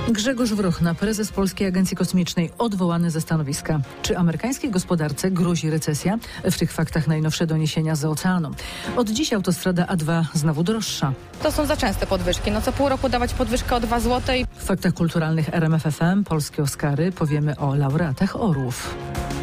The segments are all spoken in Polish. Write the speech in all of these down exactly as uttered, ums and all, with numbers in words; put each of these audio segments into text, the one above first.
Grzegorz Wrochna, prezes Polskiej Agencji Kosmicznej, odwołany ze stanowiska. Czy amerykańskiej gospodarce grozi recesja? W tych faktach najnowsze doniesienia z oceanu. Od dziś autostrada A dwa znowu droższa. To są za częste podwyżki. No co pół roku dawać podwyżkę o dwa złote. I... W faktach kulturalnych R M F F M Polskie Oscary powiemy o laureatach Orłów.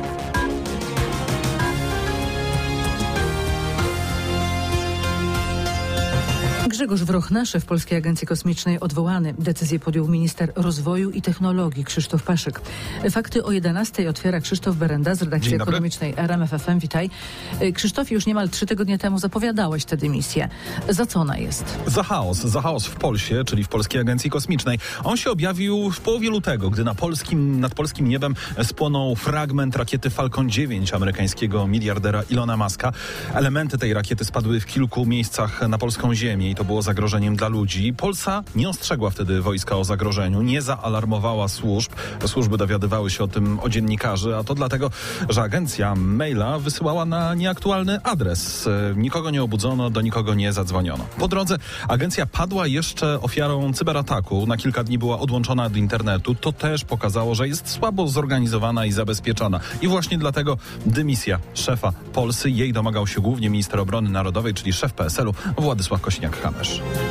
Grzegorz Wrochna, szef Polskiej Agencji Kosmicznej, odwołany. Decyzję podjął minister rozwoju i technologii Krzysztof Paszyk. Fakty o jedenastej otwiera Krzysztof Berenda z redakcji ekonomicznej R M F F M. Witaj. Krzysztofie, już niemal trzy tygodnie temu zapowiadałeś tę dymisję. Za co ona jest? Za chaos. Za chaos w Polsie, czyli w Polskiej Agencji Kosmicznej. On się objawił w połowie lutego, gdy na polskim, nad polskim niebem spłonął fragment rakiety Falcon dziewięć amerykańskiego miliardera Ilona Muska. Elementy tej rakiety spadły w kilku miejscach na polską ziemię i to było zagrożeniem dla ludzi. Polsa nie ostrzegła wtedy wojska o zagrożeniu, nie zaalarmowała służb. Służby dowiadywały się o tym o dziennikarzy, a to dlatego, że agencja maila wysyłała na nieaktualny adres. Nikogo nie obudzono, do nikogo nie zadzwoniono. Po drodze agencja padła jeszcze ofiarą cyberataku. Na kilka dni była odłączona od internetu. To też pokazało, że jest słabo zorganizowana i zabezpieczona. I właśnie dlatego dymisja szefa Polsy. Jej domagał się głównie minister obrony narodowej, czyli szef P S L u Władysław Kosiniak-Kamysz.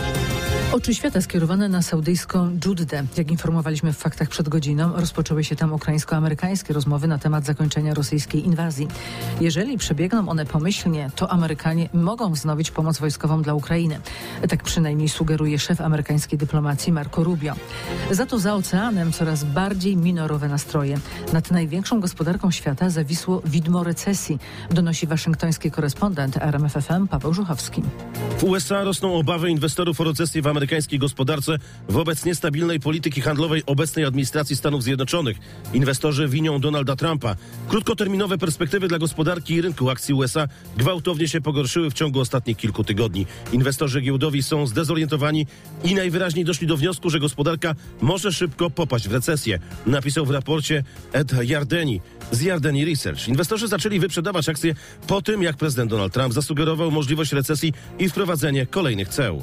Oczy świata skierowane na saudyjską Dżuddę. Jak informowaliśmy w faktach przed godziną, rozpoczęły się tam ukraińsko-amerykańskie rozmowy na temat zakończenia rosyjskiej inwazji. Jeżeli przebiegną one pomyślnie, to Amerykanie mogą wznowić pomoc wojskową dla Ukrainy. Tak przynajmniej sugeruje szef amerykańskiej dyplomacji Marco Rubio. Za to za oceanem coraz bardziej minorowe nastroje. Nad największą gospodarką świata zawisło widmo recesji, donosi waszyngtoński korespondent R M F F M Paweł Żuchowski. W U S A rosną obawy inwestorów o recesję w amerykańskiej gospodarce wobec niestabilnej polityki handlowej obecnej administracji Stanów Zjednoczonych. Inwestorzy winią Donalda Trumpa. Krótkoterminowe perspektywy dla gospodarki i rynku akcji U S A gwałtownie się pogorszyły w ciągu ostatnich kilku tygodni. Inwestorzy giełdowi są zdezorientowani i najwyraźniej doszli do wniosku, że gospodarka może szybko popaść w recesję. Napisał w raporcie Ed Yardeni z Yardeni Research. Inwestorzy zaczęli wyprzedawać akcje po tym, jak prezydent Donald Trump zasugerował możliwość recesji i wprowadzenie kolejnych ceł.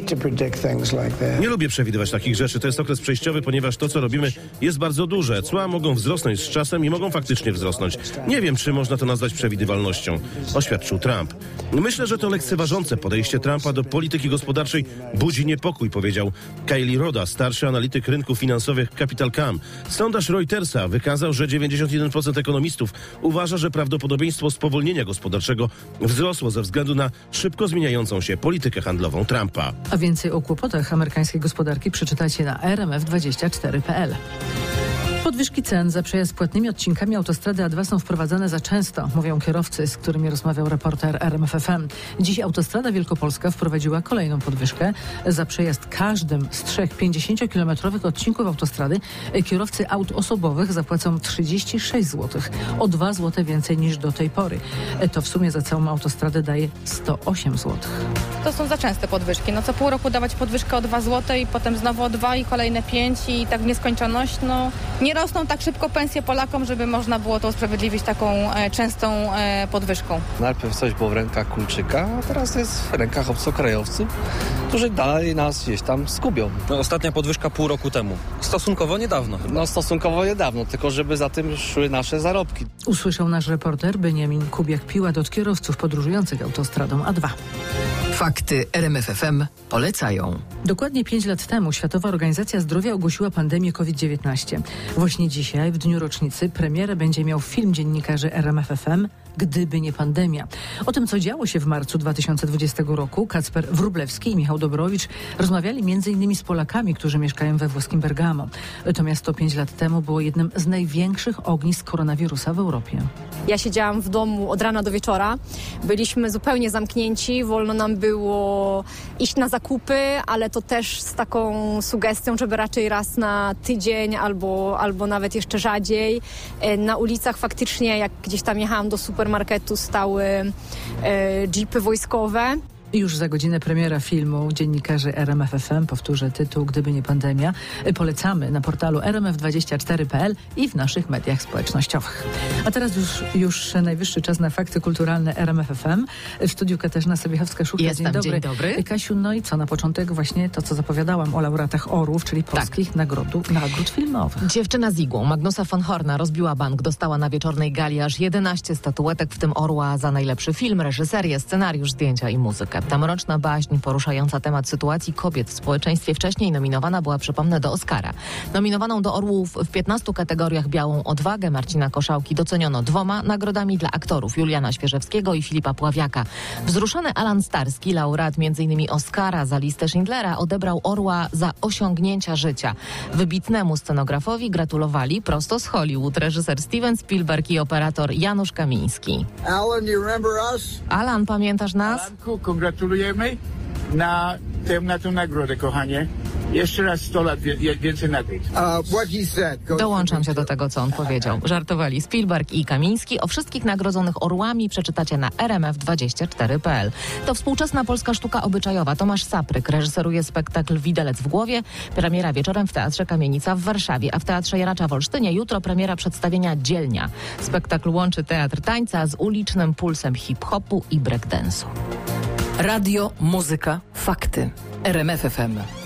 Nie lubię przewidywać takich rzeczy. To jest okres przejściowy, ponieważ to, co robimy, jest bardzo duże. Cła mogą wzrosnąć z czasem i mogą faktycznie wzrosnąć. Nie wiem, czy można to nazwać przewidywalnością, oświadczył Trump. Myślę, że to lekceważące podejście Trumpa do polityki gospodarczej budzi niepokój, powiedział Kaylee Roda, starszy analityk rynków finansowych Capital Cam. Sondaż Reutersa wykazał, że dziewięćdziesiąt jeden procent ekonomistów uważa, że prawdopodobieństwo spowolnienia gospodarczego wzrosło ze względu na szybko zmieniającą się politykę handlową Trumpa. A więcej o kłopotach amerykańskiej gospodarki przeczytacie na r m f dwadzieścia cztery kropka p l. Podwyżki cen za przejazd płatnymi odcinkami autostrady A dwa są wprowadzane za często, mówią kierowcy, z którymi rozmawiał reporter R M F F M. Dziś Autostrada Wielkopolska wprowadziła kolejną podwyżkę. Za przejazd każdym z trzech pięćdziesięciokilometrowych odcinków autostrady kierowcy aut osobowych zapłacą trzydzieści sześć złotych, o dwa złote więcej niż do tej pory. To w sumie za całą autostradę daje sto osiem złotych. To są za częste podwyżki. No co pół roku dawać podwyżkę o dwa złote i potem znowu o dwa i kolejne pięć i tak w nieskończoność. No nie rosną tak szybko pensje Polakom, żeby można było to usprawiedliwić taką e, częstą e, podwyżką. Najpierw coś było w rękach Kulczyka, a teraz jest w rękach obcokrajowców, którzy dalej nas gdzieś tam skubią. No, ostatnia podwyżka pół roku temu. Stosunkowo niedawno chyba. No stosunkowo niedawno, tylko żeby za tym szły nasze zarobki. Usłyszał nasz reporter Beniamin Kubiak-Piłat od kierowców podróżujących autostradą A dwa. Fakty R M F F M polecają. Dokładnie pięć lat temu Światowa Organizacja Zdrowia ogłosiła pandemię COVID dziewiętnaście. Właśnie dzisiaj, w dniu rocznicy, premierę będzie miał film dziennikarzy R M F F M Gdyby nie pandemia. O tym, co działo się w marcu dwa tysiące dwudziestego roku, Kacper Wróblewski i Michał Dobrowicz rozmawiali między innymi z Polakami, którzy mieszkają we włoskim Bergamo. To miasto pięć lat temu było jednym z największych ognisk koronawirusa w Europie. Ja siedziałam w domu od rana do wieczora. Byliśmy zupełnie zamknięci. Wolno nam było iść na zakupy, ale to też z taką sugestią, żeby raczej raz na tydzień albo, albo nawet jeszcze rzadziej. Na ulicach faktycznie, jak gdzieś tam jechałam do supermarketu, stały e, jeepy wojskowe. Już za godzinę premiera filmu Dziennikarze R M F F M. Powtórzę tytuł Gdyby nie pandemia. Polecamy na portalu R M F dwadzieścia cztery kropka P L i w naszych mediach społecznościowych. A teraz już, już najwyższy czas na fakty kulturalne R M F F M. W studiu Katarzyna Sobiechowska-Szuchta. Jestem, dzień dobry. dzień dobry. Kasiu, no i co na początek właśnie to, co zapowiadałam o laureatach Orłów, czyli polskich tak. nagrodów, nagród filmowych. Dziewczyna z igłą Magnusa von Horna rozbiła bank. Dostała na wieczornej gali aż jedenaście statuetek, w tym Orła za najlepszy film, reżyserię, scenariusz, zdjęcia i muzykę. Ta mroczna baśń poruszająca temat sytuacji kobiet w społeczeństwie wcześniej nominowana była, przypomnę, do Oscara. Nominowaną do Orłów w piętnastu kategoriach Białą Odwagę Marcina Koszałki doceniono dwoma nagrodami dla aktorów Juliana Świeżewskiego i Filipa Pławiaka. Wzruszony Alan Starski, laureat między innymi Oscara za listę Schindlera, odebrał Orła za osiągnięcia życia. Wybitnemu scenografowi gratulowali prosto z Hollywood reżyser Steven Spielberg i operator Janusz Kamiński. Alan, you remember us? Alan, pamiętasz nas? Alanku, gratulujemy na tę, na tę nagrodę, kochanie. Jeszcze raz sto lat wie, więcej nagród. Uh, Dołączam się do tego, co on powiedział. Żartowali Spielberg i Kamiński. O wszystkich nagrodzonych Orłami przeczytacie na R M F dwadzieścia cztery kropka P L. To współczesna polska sztuka obyczajowa. Tomasz Sapryk reżyseruje spektakl Widelec w głowie. Premiera wieczorem w Teatrze Kamienica w Warszawie, a w Teatrze Jaracza w Olsztynie jutro premiera przedstawienia Dzielnia. Spektakl łączy teatr tańca z ulicznym pulsem hip-hopu i breakdance'u. Radio, muzyka, fakty. R M F F M.